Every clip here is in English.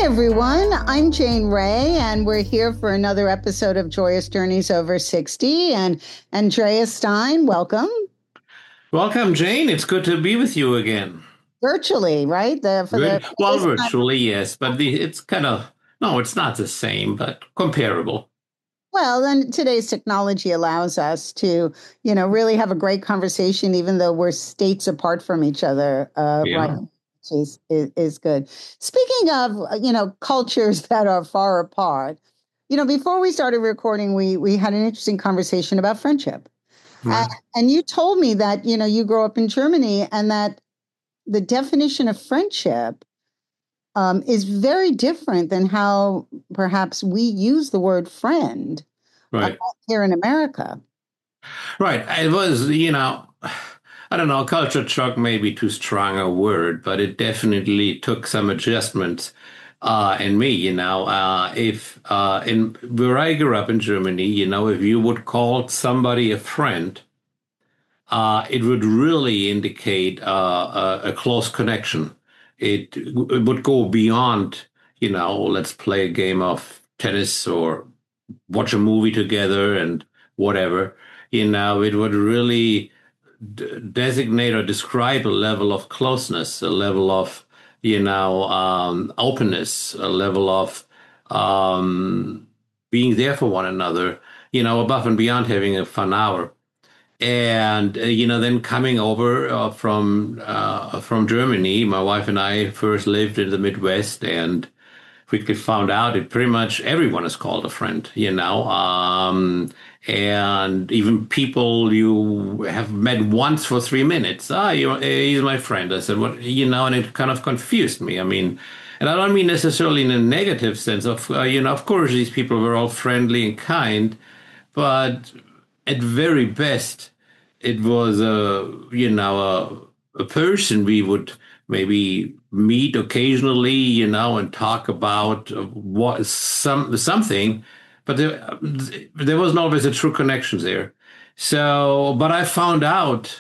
everyone. I'm Jane Ray, and we're here for another episode of Joyous Journeys Over 60. And Andrea Stein, welcome. Welcome, Jane. It's good to be with you again. Virtually, right? Good. Well, virtually, yes, but it's kind of, no, it's not the same, but comparable. Well, then today's technology allows us to, really have a great conversation, even though we're states apart from each other, right? Yeah. Which is good. Speaking of, cultures that are far apart, before we started recording, we had an interesting conversation about friendship. Right. And you told me that, you grew up in Germany and that the definition of friendship is very different than how perhaps we use the word friend Right. here in America. Right. It was, I don't know, culture shock may be too strong a word, but it definitely took some adjustments in me, if in where I grew up in Germany, if you would call somebody a friend, it would really indicate a close connection. It would go beyond, let's play a game of tennis or watch a movie together and whatever. It would really designate or describe a level of closeness, a level of, openness, a level of being there for one another, above and beyond having a fun hour. And then coming over from Germany, my wife and I first lived in the Midwest, and quickly found out that pretty much everyone is called a friend, and even people you have met once for 3 minutes. He's my friend. I said, what, and it kind of confused me. I mean, and I don't mean necessarily in a negative sense of, of course, these people were all friendly and kind, but at very best, it was a person we would maybe meet occasionally, and talk about something, but there wasn't always a true connection there. So, but I found out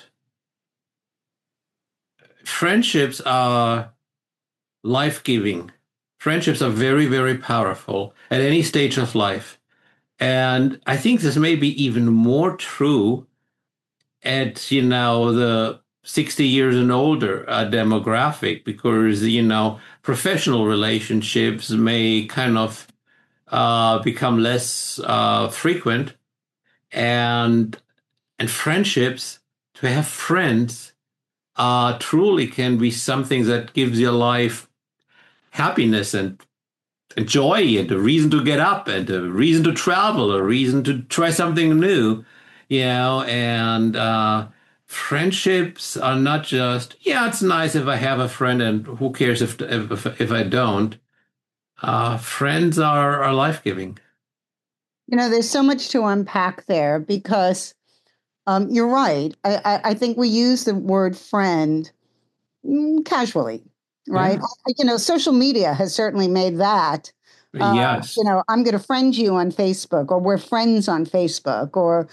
friendships are life-giving. Friendships are very, very powerful at any stage of life. And I think this may be even more true at, the 60 years and older demographic, because, professional relationships may kind of become less frequent, and friendships, to have friends, truly can be something that gives your life happiness and joy and a reason to get up and a reason to travel, a reason to try something new, and friendships are not just, yeah, it's nice if I have a friend and who cares if I don't. Friends are life-giving. There's so much to unpack there because you're right. I think we use the word friend casually, right? Yeah. Social media has certainly made that. Yes. I'm going to friend you on Facebook, or we're friends on Facebook, or,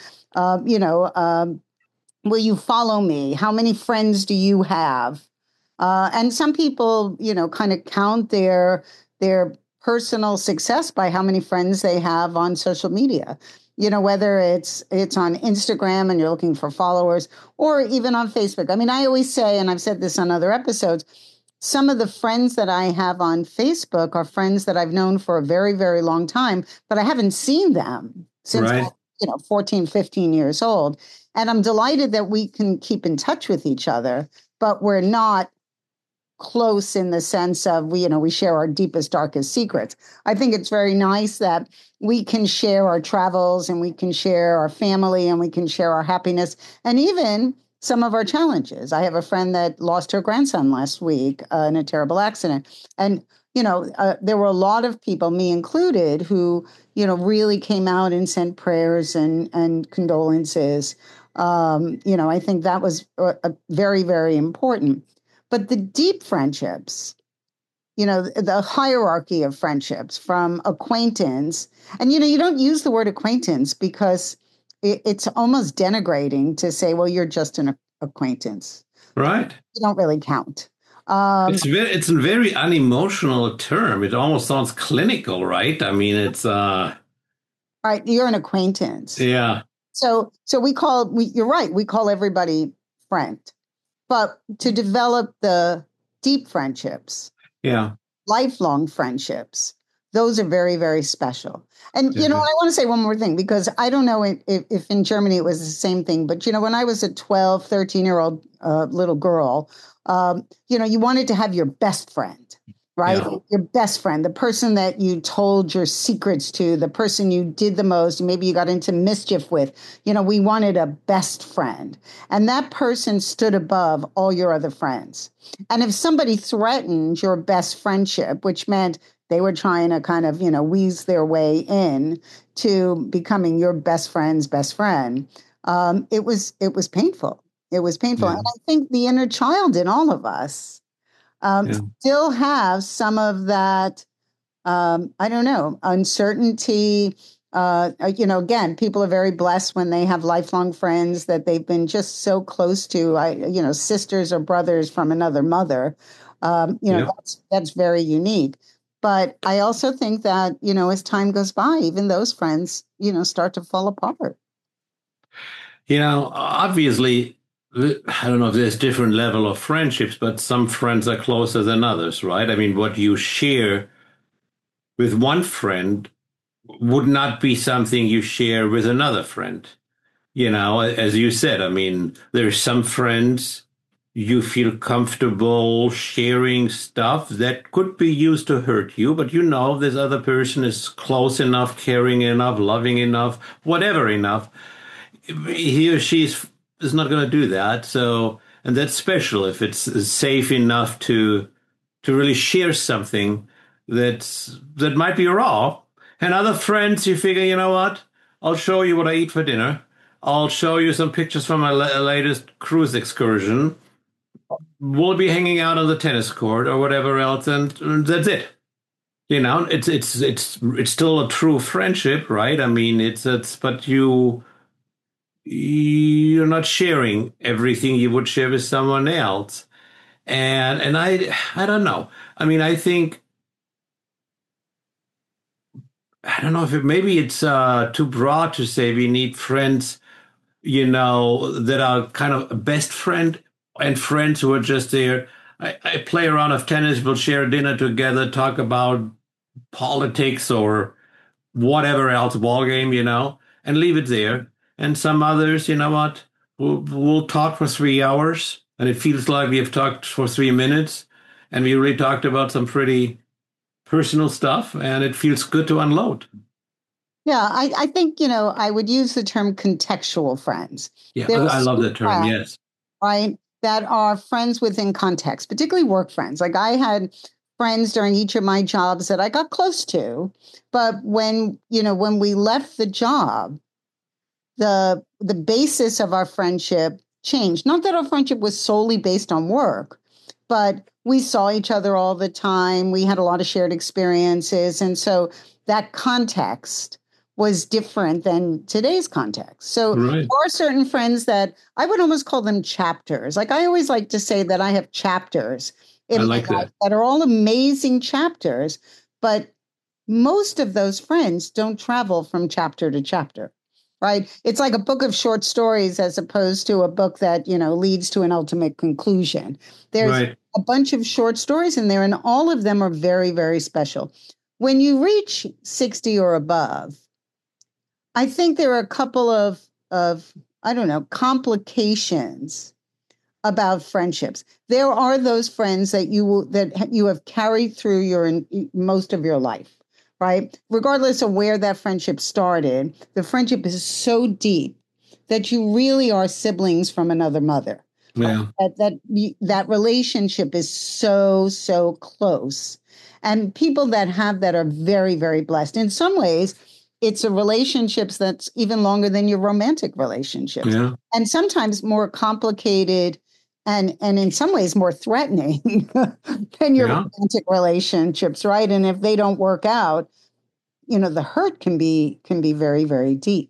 will you follow me? How many friends do you have? And some people, kind of count their personal success by how many friends they have on social media. Whether it's on Instagram and you're looking for followers, or even on Facebook. I mean, I always say, and I've said this on other episodes, some of the friends that I have on Facebook are friends that I've known for a very, very long time, but I haven't seen them since, Right. 14, 15 years old. And I'm delighted that we can keep in touch with each other, but we're not close in the sense of we share our deepest, darkest secrets. I think it's very nice that we can share our travels, and we can share our family, and we can share our happiness, and even some of our challenges. I have a friend that lost her grandson last week in a terrible accident. And, there were a lot of people, me included, who, really came out and sent prayers and condolences. I think that was very, very important. But the deep friendships, the hierarchy of friendships from acquaintance, and, you don't use the word acquaintance because it's almost denigrating to say, well, you're just an acquaintance. Right. You don't really count. It's a very unemotional term. It almost sounds clinical, right? I mean, it's Right, you're an acquaintance. yeah, So you're right, we call everybody friend. But to develop the deep friendships, yeah, lifelong friendships, those are very, very special. And, I yeah, want to say one more thing, because I don't know if in Germany it was the same thing, but, when I was a 12, 13-year-old little girl, you wanted to have your best friend. Right? yeah. Your best friend, the person that you told your secrets to, the person you did the most, maybe you got into mischief with. We wanted a best friend. And that person stood above all your other friends. And if somebody threatened your best friendship, which meant they were trying to kind of, wheeze their way in to becoming your best friend's best friend, it was painful. It was painful. And Yeah. I think the inner child in all of us Yeah. still have some of that, I don't know, uncertainty. Again, people are very blessed when they have lifelong friends that they've been just so close to, sisters or brothers from another mother. Yeah. That's very unique. But I also think that, as time goes by, even those friends, start to fall apart. Obviously, I don't know if there's different level of friendships, but some friends are closer than others, right? I mean, what you share with one friend would not be something you share with another friend. As you said, I mean, there's some friends you feel comfortable sharing stuff that could be used to hurt you, but this other person is close enough, caring enough, loving enough, whatever enough. He or she is not going to do that. So, and that's special if it's safe enough to really share something that might be raw. And other friends, you figure, you know what? I'll show you what I eat for dinner. I'll show you some pictures from my latest cruise excursion. We'll be hanging out on the tennis court or whatever else, and that's it. It's still a true friendship, right? I mean, it's but you're not sharing everything you would share with someone else. And I don't know. I mean, I don't know if maybe it's too broad to say we need friends, that are kind of a best friend and friends who are just there. I play a round of tennis, we'll share dinner together, talk about politics or whatever else, ball game, and leave it there. And some others, you know what, we'll talk for 3 hours, and it feels like we have talked for 3 minutes, and we really talked about some pretty personal stuff, and it feels good to unload. Yeah, I think, I would use the term contextual friends. Yeah, There are I love certain that term. friends, Yes. right, that are friends within context, particularly work friends. Like I had friends during each of my jobs that I got close to, but when we left the job, the basis of our friendship changed. Not that our friendship was solely based on work, but we saw each other all the time. We had a lot of shared experiences. And so that context was different than today's context. So Right. there are certain friends that I would almost call them chapters. Like I always like to say that I have chapters I in my like life that. that are all amazing chapters, but most of those friends don't travel from chapter to chapter, right? It's like a book of short stories as opposed to a book that, leads to an ultimate conclusion. There's Right. a bunch of short stories in there, and all of them are very, very special. When you reach 60 or above, I think there are a couple of I don't know, complications about friendships. There are those friends that you have carried through most of your life, right? Regardless of where that friendship started, the friendship is so deep that you really are siblings from another mother. Right? Yeah. That relationship is so so close, and people that have that are very very blessed. In some ways, it's a relationships that's even longer than your romantic relationships, Yeah. and sometimes more complicated and in some ways more threatening than your Yeah. romantic relationships, right? And if they don't work out, the hurt can be very, very deep.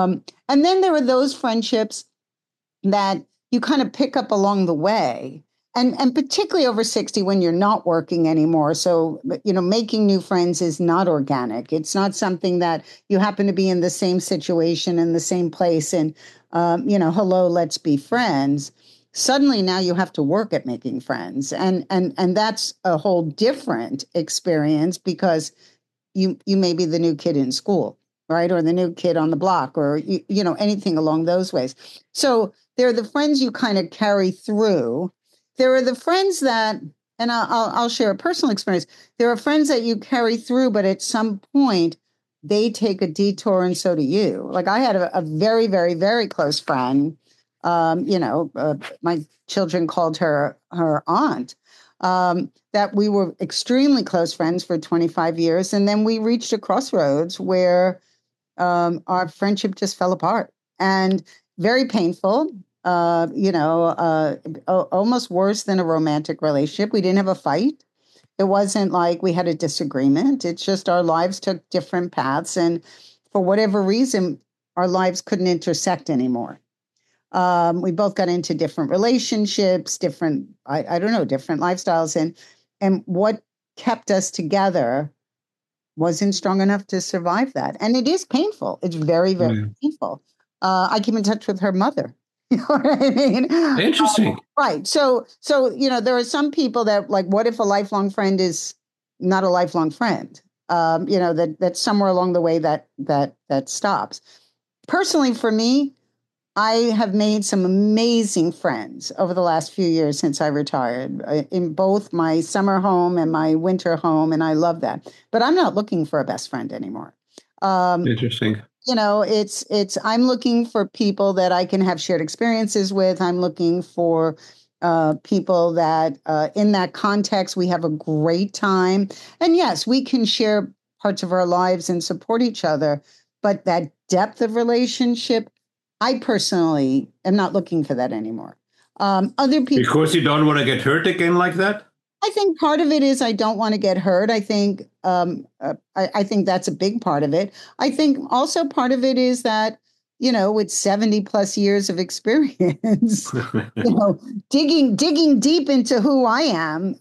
And then there are those friendships that you kind of pick up along the way. and particularly over 60 when you're not working anymore. So, making new friends is not organic. It's not something that you happen to be in the same situation in the same place and, hello, let's be friends. Suddenly now you have to work at making friends. And that's a whole different experience because you may be the new kid in school, right? Or the new kid on the block or, anything along those ways. So they're the friends you kind of carry through. There are the friends that, and I'll share a personal experience. There are friends that you carry through, but at some point they take a detour, and so do you. Like I had a very, very, very close friend. My children called her aunt. That we were extremely close friends for 25 years, and then we reached a crossroads where our friendship just fell apart, and very painful. Almost worse than a romantic relationship. We didn't have a fight. It wasn't like we had a disagreement. It's just our lives took different paths. And for whatever reason, our lives couldn't intersect anymore. We both got into different relationships, different, I don't know, different lifestyles. And what kept us together wasn't strong enough to survive that. And it is painful. It's very, very painful. I keep in touch with her mother. You know what I mean? Interesting. Right. So, there are some people that like, what if a lifelong friend is not a lifelong friend? That somewhere along the way that stops. Personally, for me, I have made some amazing friends over the last few years since I retired in both my summer home and my winter home. And I love that. But I'm not looking for a best friend anymore. Interesting. I'm looking for people that I can have shared experiences with. I'm looking for people that in that context, we have a great time. And yes, we can share parts of our lives and support each other. But that depth of relationship, I personally am not looking for that anymore. Other people, because you don't want to get hurt again like that. I think part of it is I don't want to get hurt. I think I think that's a big part of it. I think also part of it is that with 70 plus years of experience, digging deep into who I am,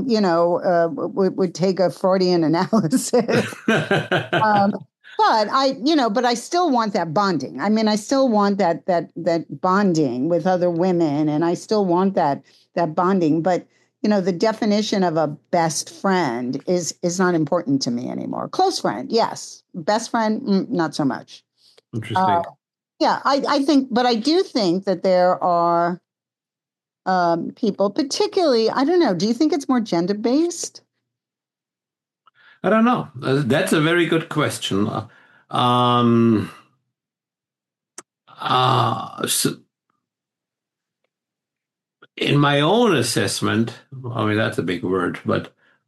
would take a Freudian analysis. But I still want that bonding. I mean, I still want that bonding with other women, and I still want that bonding. But the definition of a best friend is not important to me anymore. Close friend, yes. Best friend, not so much. Interesting. Yeah, I think, but I do think that there are people, particularly, I don't know. Do you think it's more gender based? I don't know. That's a very good question. So in my own assessment, I mean, that's a big word, but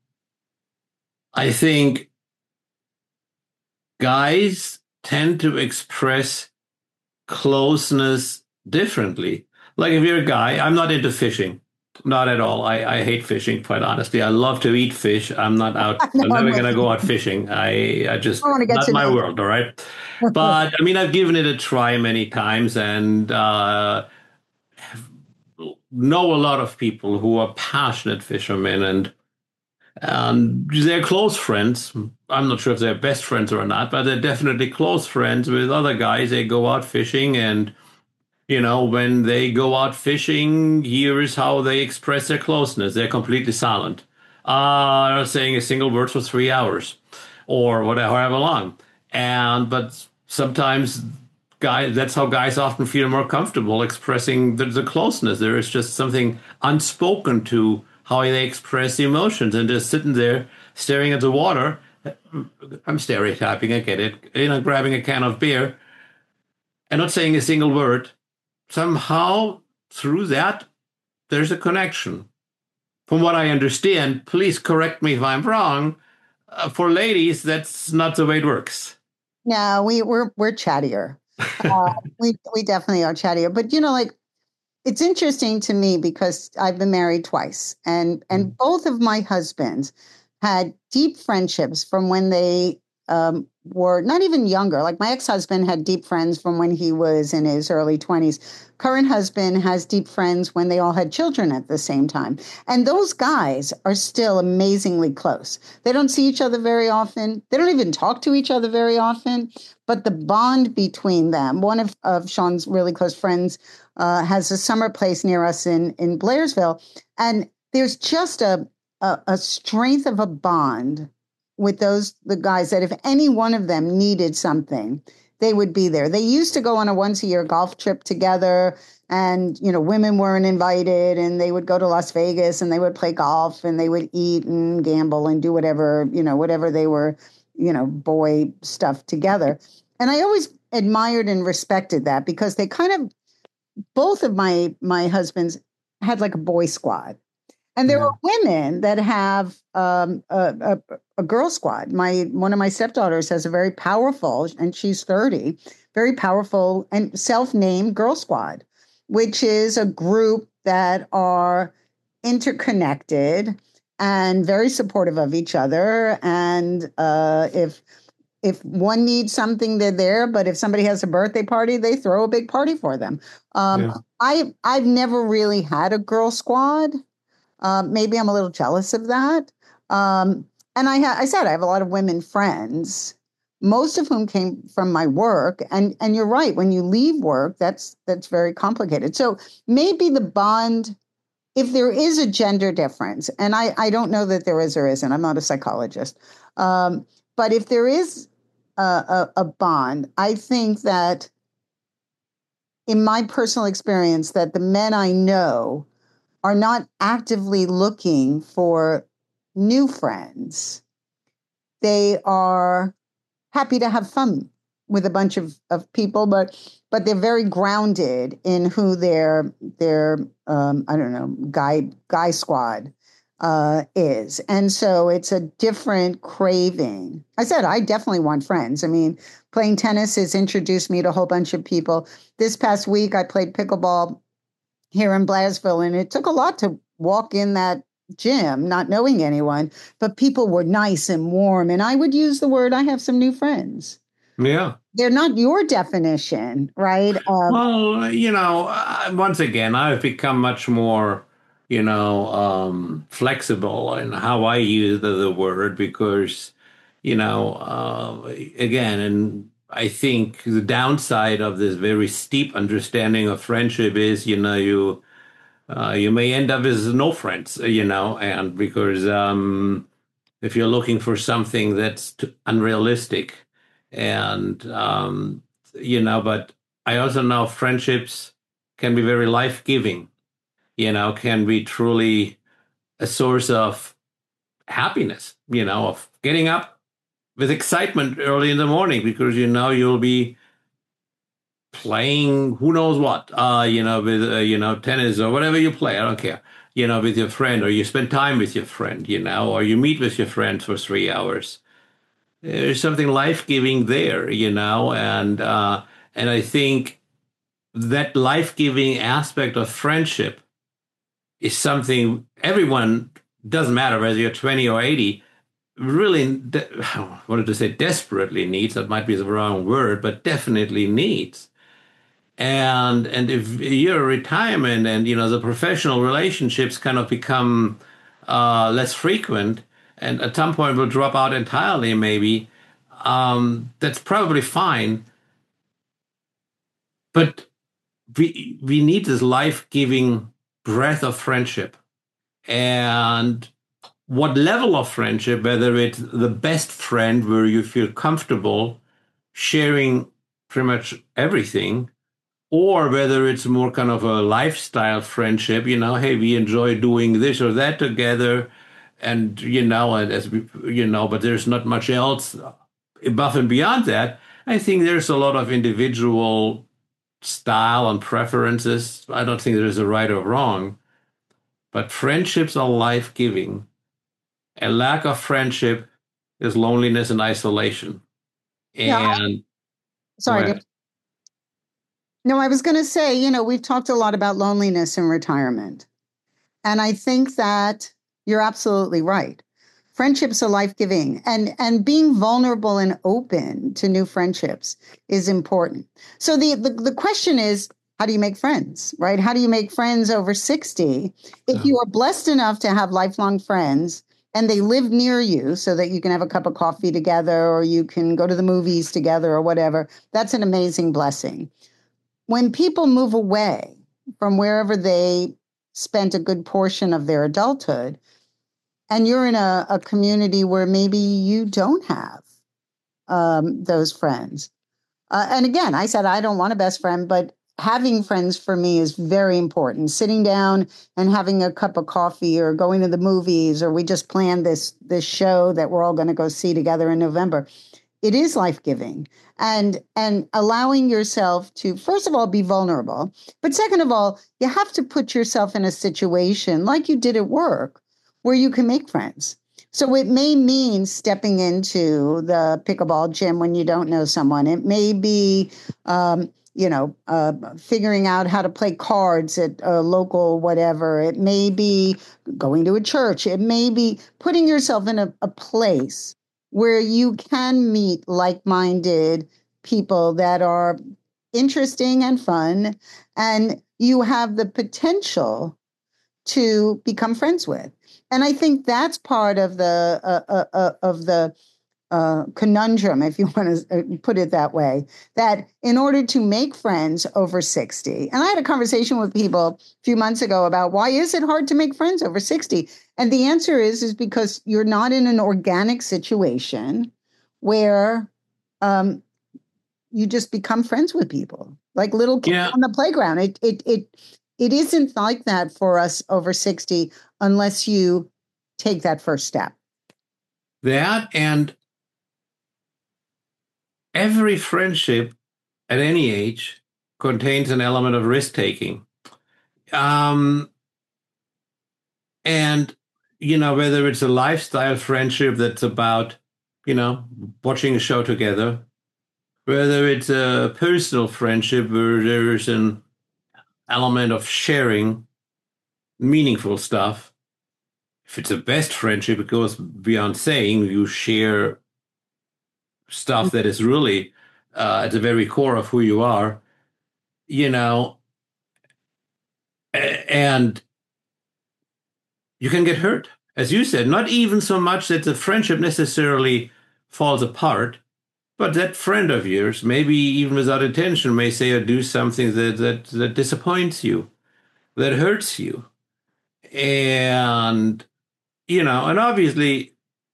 I think guys tend to express closeness differently. Like if you're a guy, I'm not into fishing. Not at all. I hate fishing, quite honestly. I love to eat fish. I'm not out. I'm never going to go out fishing. I just, not my world, all right? But I mean, I've given it a try many times and know a lot of people who are passionate fishermen and they're close friends. I'm not sure if they're best friends or not, but they're definitely close friends with other guys. They go out fishing and when they go out fishing, here is how they express their closeness. They're completely silent. Not saying a single word for 3 hours or whatever, however long. But sometimes that's how guys often feel more comfortable expressing the closeness. There is just something unspoken to how they express emotions and just sitting there staring at the water. I'm stereotyping, I get it. Grabbing a can of beer and not saying a single word. Somehow, through that, there's a connection. From what I understand, please correct me if I'm wrong. For ladies, that's not the way it works. No, we're chattier. We definitely are chattier. But it's interesting to me because I've been married twice, and both of my husbands had deep friendships from when they were not even younger. Like my ex-husband had deep friends from when he was in his early 20s. Current husband has deep friends when they all had children at the same time. And those guys are still amazingly close. They don't see each other very often. They don't even talk to each other very often. But the bond between them, one of Sean's really close friends has a summer place near us in Blairsville. And there's just a strength of a bond with the guys that if any one of them needed something, they would be there. They used to go on a once a year golf trip together, and women weren't invited, and they would go to Las Vegas and they would play golf and they would eat and gamble and do whatever they were, boy stuff together. And I always admired and respected that because they kind of, both of my husbands had like a boy squad. And there are women that have a girl squad. One of my stepdaughters has a very powerful, and she's 30, very powerful and self-named girl squad, which is a group that are interconnected and very supportive of each other. And if one needs something, they're there. But if somebody has a birthday party, they throw a big party for them. I've never really had a girl squad. Maybe I'm a little jealous of that. And I said I have a lot of women friends, most of whom came from my work. And you're right, when you leave work, that's very complicated. So maybe the bond, if there is a gender difference, and I don't know that there is or isn't, I'm not a psychologist, but if there is a bond, I think that in my personal experience, that the men I know are not actively looking for new friends. They are happy to have fun with a bunch of people, but they're very grounded in who their I don't know, guy squad is. And so it's a different craving. I said, I definitely want friends. I mean, playing tennis has introduced me to a whole bunch of people. This past week, I played pickleball here in Blairsville, and it took a lot to walk in that gym, not knowing anyone, but people were nice and warm. And I would use the word, I have some new friends. Yeah. They're not your definition, right? Well, once again, I've become much more, flexible in how I use the word because, again, and I think the downside of this very steep understanding of friendship is, you may end up with no friends, and because if you're looking for something that's unrealistic, and but I also know friendships can be very life-giving, can be truly a source of happiness, of getting up with excitement early in the morning because you'll be playing who knows what, with tennis or whatever you play. I don't care, with your friend, or you spend time with your friend, or you meet with your friend for 3 hours. There's something life-giving there, and I think that life-giving aspect of friendship is something everyone, doesn't matter whether you're 20 or 80, really, I wanted to say desperately needs, that might be the wrong word, but definitely needs. And if you're retirement and, the professional relationships kind of become less frequent and at some point will drop out entirely, maybe, that's probably fine. But we need this life-giving breath of friendship. And what level of friendship, whether it's the best friend where you feel comfortable sharing pretty much everything, or whether it's more kind of a lifestyle friendship, hey, we enjoy doing this or that together, and and as we, but there's not much else above and beyond that. I think there's a lot of individual style and preferences. I don't think there's a right or wrong, but friendships are life-giving. A lack of friendship is loneliness and isolation. And sorry. No, I was going to say, we've talked a lot about loneliness in retirement. And I think that you're absolutely right. Friendships are life-giving, and being vulnerable and open to new friendships is important. So the question is, how do you make friends, right? How do you make friends over 60? If you are blessed enough to have lifelong friends and they live near you so that you can have a cup of coffee together or you can go to the movies together or whatever, that's an amazing blessing. When people move away from wherever they spent a good portion of their adulthood, and you're in a community where maybe you don't have those friends. And again, I said I don't want a best friend, but having friends for me is very important. Sitting down and having a cup of coffee or going to the movies, or we just planned this show that we're all going to go see together in November. It is life-giving, and allowing yourself to, first of all, be vulnerable. But second of all, you have to put yourself in a situation like you did at work where you can make friends. So it may mean stepping into the pickleball gym when you don't know someone. It may be, figuring out how to play cards at a local whatever. It may be going to a church. It may be putting yourself in a place where you can meet like-minded people that are interesting and fun, and you have the potential to become friends with. And I think that's part of the conundrum, if you want to put it that way, that in order to make friends over 60, and I had a conversation with people a few months ago about why is it hard to make friends over 60? And the answer is because you're not in an organic situation where you just become friends with people, like little kids on the playground. It isn't like that for us over 60 unless you take that first step. That, and every friendship at any age contains an element of risk-taking. And, whether it's a lifestyle friendship that's about, watching a show together, whether it's a personal friendship where there's an element of sharing meaningful stuff. If it's a best friendship, it goes beyond saying you share stuff that is really at the very core of who you are, and you can get hurt. As you said, not even so much that the friendship necessarily falls apart, but that friend of yours, maybe even without intention, may say or do something that disappoints you, that hurts you. And, and obviously,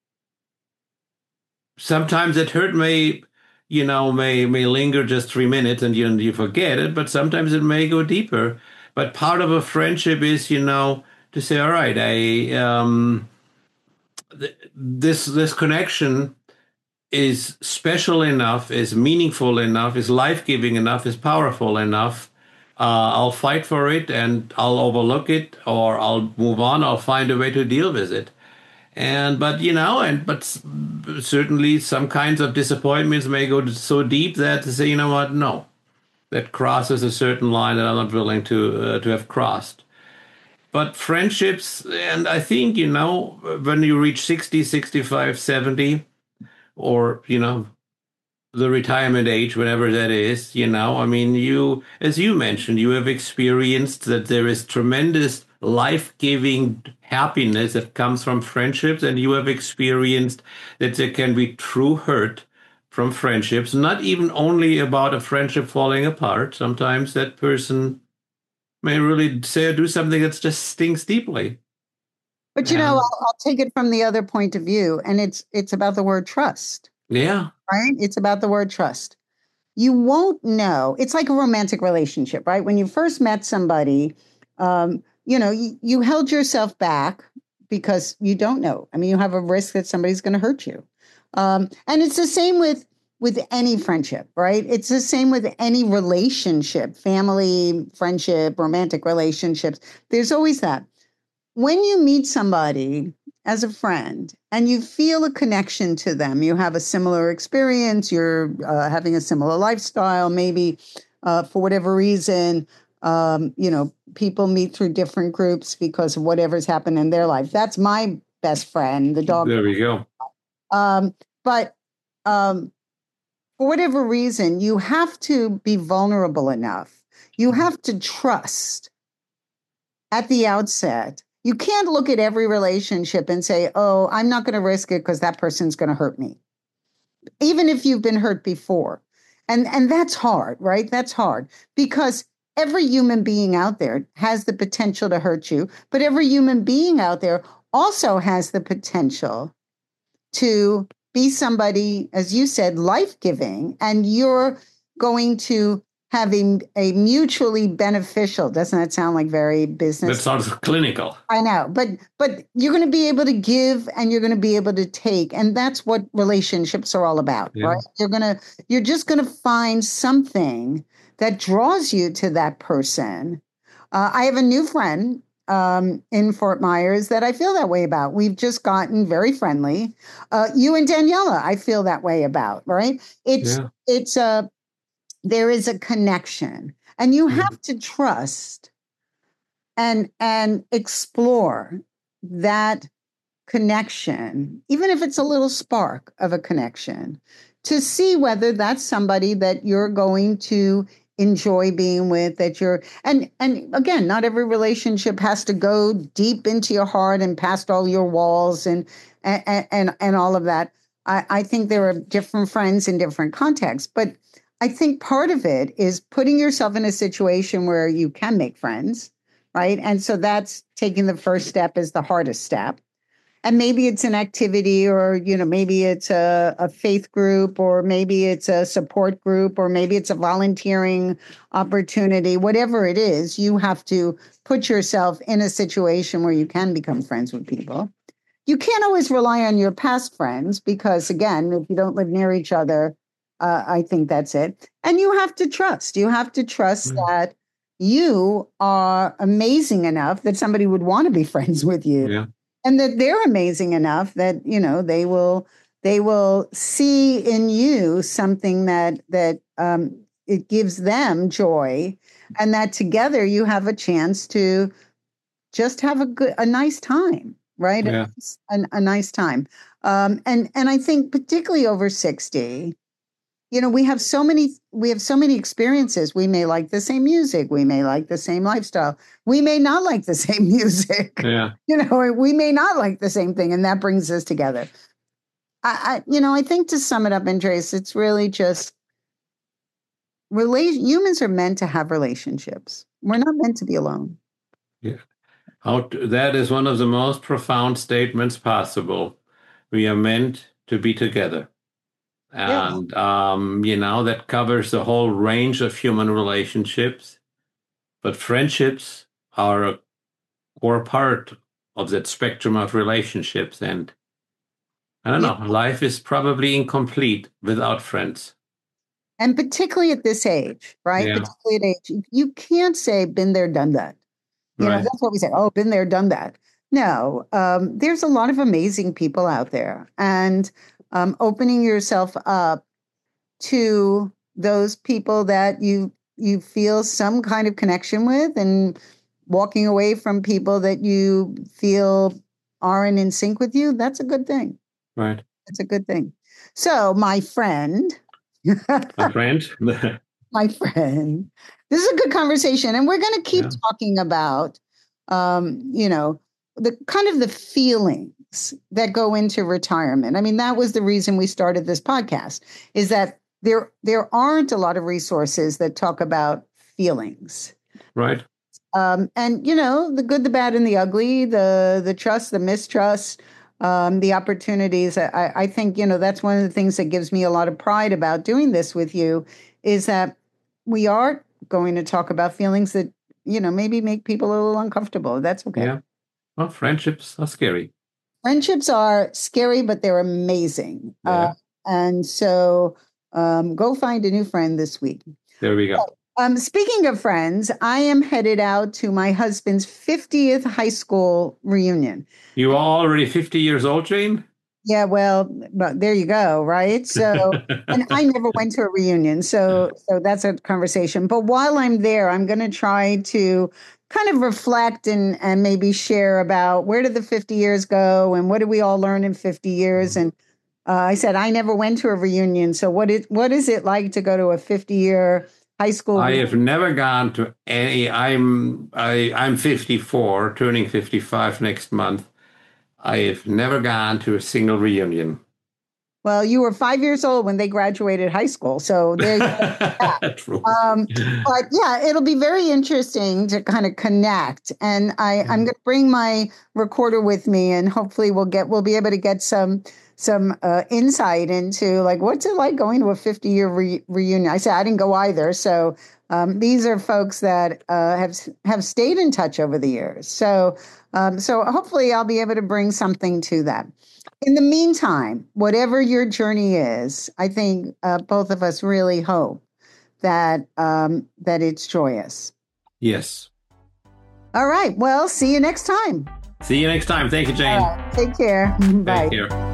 sometimes that hurt may linger just 3 minutes and you forget it, but sometimes it may go deeper. But part of a friendship is, to say, all right, this connection is special enough, is meaningful enough, is life-giving enough, is powerful enough. I'll fight for it and I'll overlook it, or I'll move on. I'll find a way to deal with it. But certainly some kinds of disappointments may go so deep that to say, you know what, no, that crosses a certain line that I'm not willing to have crossed. But friendships, and I think, when you reach 60, 65, 70, or, the retirement age, whenever that is, you, as you mentioned, you have experienced that there is tremendous life-giving happiness that comes from friendships, and you have experienced that there can be true hurt from friendships, not even only about a friendship falling apart. Sometimes that person may really say or do something that just stings deeply. But I'll take it from the other point of view, and it's about the word trust. Yeah. Right? It's about the word trust. You won't know. It's like a romantic relationship, right? When you first met somebody, you held yourself back because you don't know. I mean, you have a risk that somebody's going to hurt you. And it's the same with any friendship, right? It's the same with any relationship, family, friendship, romantic relationships. There's always that. When you meet somebody as a friend and you feel a connection to them, you have a similar experience, you're having a similar lifestyle, maybe for whatever reason, people meet through different groups because of whatever's happened in their life. That's my best friend. The dog. There we go. But for whatever reason, you have to be vulnerable enough. You have to trust at the outset. You can't look at every relationship and say, oh, I'm not going to risk it because that person's going to hurt me, even if you've been hurt before. And that's hard, right? That's hard because every human being out there has the potential to hurt you, but every human being out there also has the potential to be somebody, as you said, life-giving, and you're going to have a mutually beneficial, doesn't that sound like very business? That sounds clinical. I know, but you're going to be able to give and you're going to be able to take. And that's what relationships are all about, right? You're just going to find something that draws you to that person. I have a new friend in Fort Myers that I feel that way about. We've just gotten very friendly. You and Daniela, I feel that way about, right? There is a connection, and you have to trust and explore that connection, even if it's a little spark of a connection, to see whether that's somebody that you're going to enjoy being with, that you're, and again, not every relationship has to go deep into your heart and past all your walls and all of that. I think there are different friends in different contexts, but I think part of it is putting yourself in a situation where you can make friends, right? And so that's taking the first step is the hardest step. And maybe it's an activity, or, maybe it's a faith group, or maybe it's a support group, or maybe it's a volunteering opportunity. Whatever it is, you have to put yourself in a situation where you can become friends with people. You can't always rely on your past friends because, again, if you don't live near each other, I think that's it. And you have to trust. You have to trust that you are amazing enough that somebody would want to be friends with you. Yeah. And that they're amazing enough that, they will see in you something that it gives them joy, and that together you have a chance to just have a nice time, right? Yeah. A nice time. And I think particularly over 60, we have so many experiences. We may like the same music. We may like the same lifestyle. We may not like the same music. Yeah. We may not like the same thing, and that brings us together. I think to sum it up, Andreas, it's really just humans are meant to have relationships. We're not meant to be alone. Yeah. That is one of the most profound statements possible. We are meant to be together. And, that covers the whole range of human relationships. But friendships are a core part of that spectrum of relationships. And I don't know, life is probably incomplete without friends. And particularly at this age, right? Yeah. Particularly at age, you can't say, been there, done that. That's what we say. Oh, been there, done that. No, there's a lot of amazing people out there. And opening yourself up to those people that you feel some kind of connection with, and walking away from people that you feel aren't in sync with you, that's a good thing. Right. That's a good thing. So my friend, my friend, this is a good conversation, and we're going to keep talking about, the kind of the feelings that go into retirement. I mean, that was the reason we started this podcast, is that there aren't a lot of resources that talk about feelings. Right. And, the good, the bad, and the ugly, the trust, the mistrust, the opportunities. I think, that's one of the things that gives me a lot of pride about doing this with you, is that we are going to talk about feelings that, maybe make people a little uncomfortable. That's okay. Yeah. Well, friendships are scary. Friendships are scary, but they're amazing. Yeah. And so go find a new friend this week. There we go. Speaking of friends, I am headed out to my husband's 50th high school reunion. You are already 50 years old, Jane? Yeah, well, there you go, right? So, and I never went to a reunion, so that's a conversation. But while I'm there, I'm going to try to kind of reflect and maybe share about where did the 50 years go and what did we all learn in 50 years. And I said, I never went to a reunion. So what is it like to go to a 50-year high school I reunion? have never gone to any. I'm 54, turning 55 next month. I have never gone to a single reunion. Well, you were 5 years old when they graduated high school. So there you go. True. But yeah, it'll be very interesting to kind of connect. And I'm going to bring my recorder with me, and hopefully we'll be able to get some insight into like what's it like going to a 50-year reunion. I said I didn't go either. So these are folks that have stayed in touch over the years. So hopefully I'll be able to bring something to them. In the meantime, whatever your journey is, I think both of us really hope that it's joyous. Yes. All right. Well, see you next time. See you next time. Thank you, Jane. Take care. Bye. Take care.